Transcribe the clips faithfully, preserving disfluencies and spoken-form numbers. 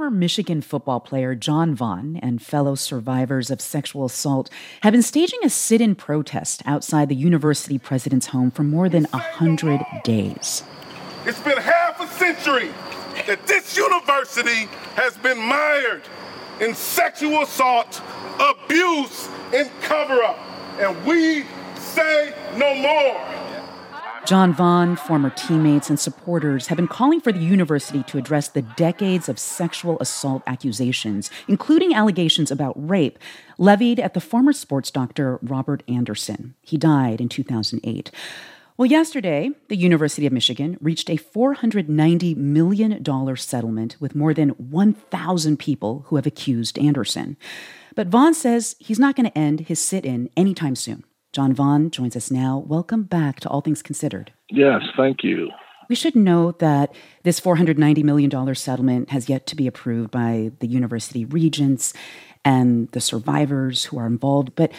Former Michigan football player John Vaughn and fellow survivors of sexual assault have been staging a sit-in protest outside the university president's home for more than one hundred days. It's been half a century that this university has been mired in sexual assault, abuse, and cover-up, and we say no more. John Vaughn, former teammates, and supporters have been calling for the university to address the decades of sexual assault accusations, including allegations about rape, levied at the former sports doctor Robert Anderson. He died in two thousand eight. Well, yesterday, the University of Michigan reached a four hundred ninety million dollars settlement with more than one thousand people who have accused Anderson. But Vaughn says he's not going to end his sit-in anytime soon. John Vaughn joins us now. Welcome back to All Things Considered. Yes, thank you. We should note that this four hundred ninety million dollars settlement has yet to be approved by the university regents and the survivors who are involved. But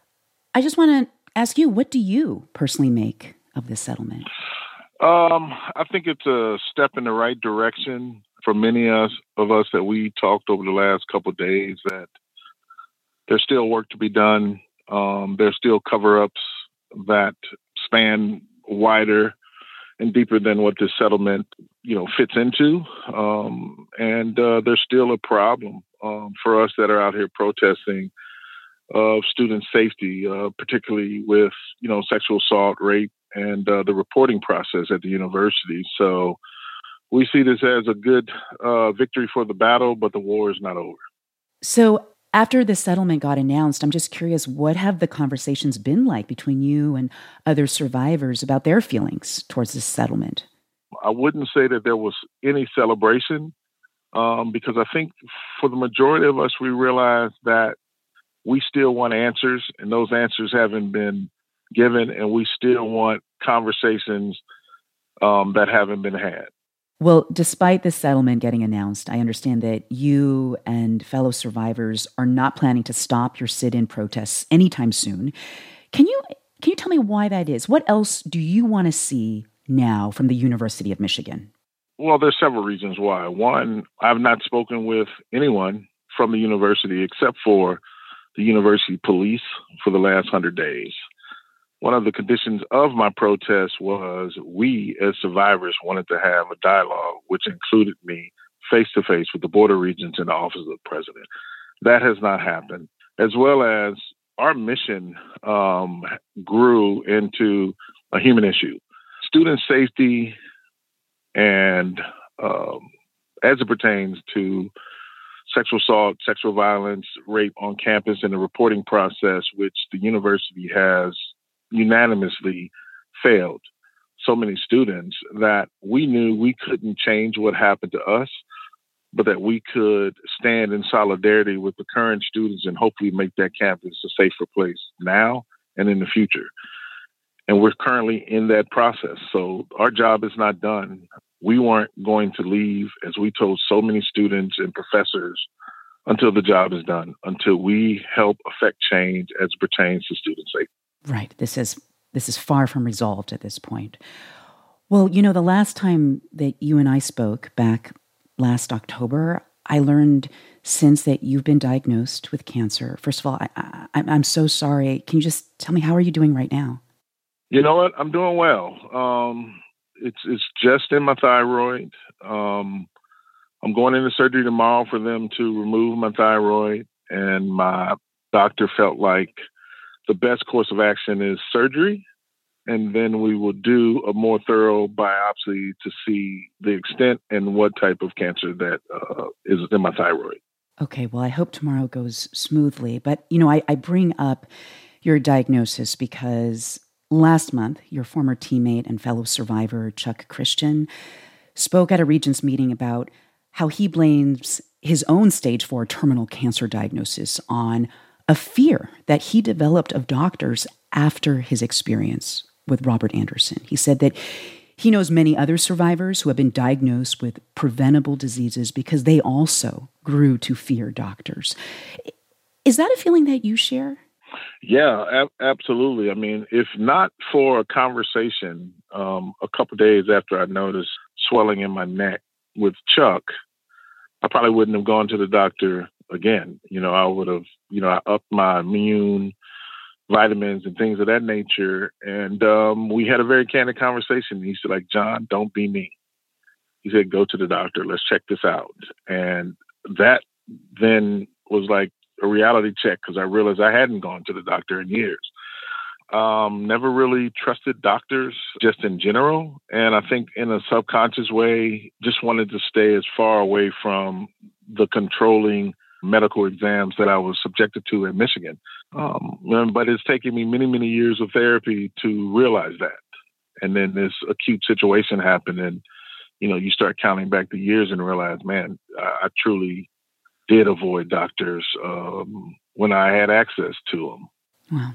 I just want to ask you, what do you personally make of this settlement? Um, I think it's a step in the right direction for many of us, of us that we talked over the last couple of days, that there's still work to be done. Um, there's still cover-ups that span wider and deeper than what this settlement, you know, fits into. Um, and uh, there's still a problem um, for us that are out here protesting of student safety, uh, particularly with, you know, sexual assault, rape, and uh, the reporting process at the university. So we see this as a good uh, victory for the battle, but the war is not over. So after the settlement got announced, I'm just curious, what have the conversations been like between you and other survivors about their feelings towards this settlement? I wouldn't say that there was any celebration um, because I think for the majority of us, we realized that we still want answers, and those answers haven't been given, and we still want conversations um, that haven't been had. Well, despite this settlement getting announced, I understand that you and fellow survivors are not planning to stop your sit-in protests anytime soon. Can you can you tell me why that is? What else do you want to see now from the University of Michigan? Well, there's several reasons why. One, I've not spoken with anyone from the university except for the university police for the last hundred days. One of the conditions of my protest was we, as survivors, wanted to have a dialogue, which included me face-to-face with the Board of Regents and the Office of the President. That has not happened, as well as our mission um, grew into a human issue. Student safety and um, as it pertains to sexual assault, sexual violence, rape on campus, and the reporting process, which the university has unanimously failed so many students, that we knew we couldn't change what happened to us, but that we could stand in solidarity with the current students and hopefully make that campus a safer place now and in the future. And we're currently in that process. So our job is not done. We weren't going to leave, as we told so many students and professors, until the job is done, until we help affect change as it pertains to student safety. Right. This is this is far from resolved at this point. Well, you know, the last time that you and I spoke back last October, I learned since that you've been diagnosed with cancer. First of all, I, I, I'm so sorry. Can you just tell me, how are you doing right now? You know what? I'm doing well. Um, it's it's just in my thyroid. Um, I'm going into surgery tomorrow for them to remove my thyroid, and my doctor felt like the best course of action is surgery, and then we will do a more thorough biopsy to see the extent and what type of cancer that uh, is in my thyroid. Okay, well, I hope tomorrow goes smoothly. But, you know, I, I bring up your diagnosis because last month, your former teammate and fellow survivor, Chuck Christian, spoke at a Regents meeting about how he blames his own stage four terminal cancer diagnosis on a fear that he developed of doctors after his experience with Robert Anderson. He said that he knows many other survivors who have been diagnosed with preventable diseases because they also grew to fear doctors. Is that a feeling that you share? Yeah, ab- absolutely. I mean, if not for a conversation um, a couple days after I noticed swelling in my neck with Chuck, I probably wouldn't have gone to the doctor again. You know, I would have, you know, I upped my immune vitamins and things of that nature. And um, we had a very candid conversation. He said, like, John, don't be me. He said, go to the doctor. Let's check this out. And that then was like a reality check because I realized I hadn't gone to the doctor in years. Um, never really trusted doctors just in general. And I think in a subconscious way, just wanted to stay as far away from the controlling medical exams that I was subjected to in Michigan. Um, but it's taken me many, many years of therapy to realize that. And then this acute situation happened and, you know, you start counting back the years and realize, man, I, I truly did avoid doctors um, when I had access to them. Wow.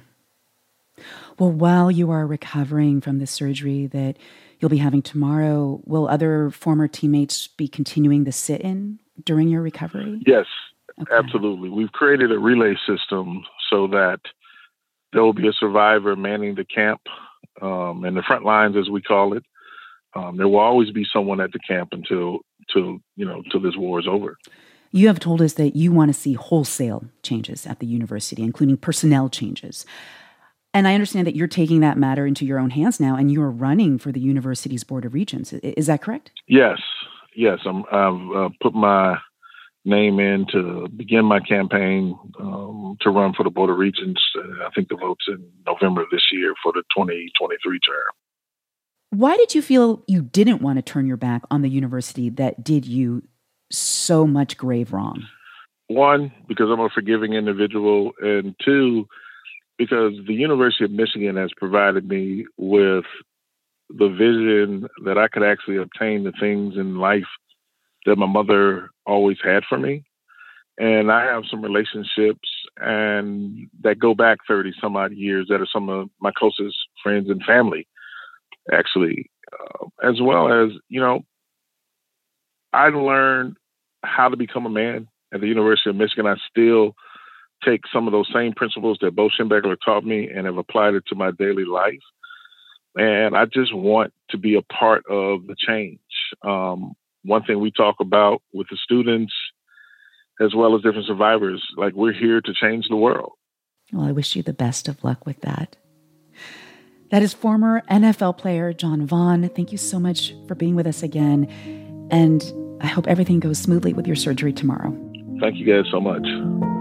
Well, while you are recovering from the surgery that you'll be having tomorrow, will other former teammates be continuing the sit-in during your recovery? Yes, okay. Absolutely. We've created a relay system so that there will be a survivor manning the camp um, and the front lines, as we call it. Um, there will always be someone at the camp until, till, you know, till this war is over. You have told us that you want to see wholesale changes at the university, including personnel changes. And I understand that you're taking that matter into your own hands now, and you are running for the university's Board of Regents. Is that correct? Yes, yes. I'm, I've uh, put my name in to begin my campaign um, to run for the Board of Regents. Uh, I think the vote's in November of this year for the twenty twenty-three term. Why did you feel you didn't want to turn your back on the university that did you so much grave wrong? One, because I'm a forgiving individual, and two, because the University of Michigan has provided me with the vision that I could actually obtain the things in life that my mother always had for me. And I have some relationships and that go back thirty some odd years that are some of my closest friends and family, actually, uh, as well as, you know, I learned how to become a man at the University of Michigan. I still take some of those same principles that Bo Schembechler taught me and have applied it to my daily life. And I just want to be a part of the change. Um, one thing we talk about with the students, as well as different survivors, like we're here to change the world. Well, I wish you the best of luck with that. That is former N F L player John Vaughn. Thank you so much for being with us again. And I hope everything goes smoothly with your surgery tomorrow. Thank you guys so much.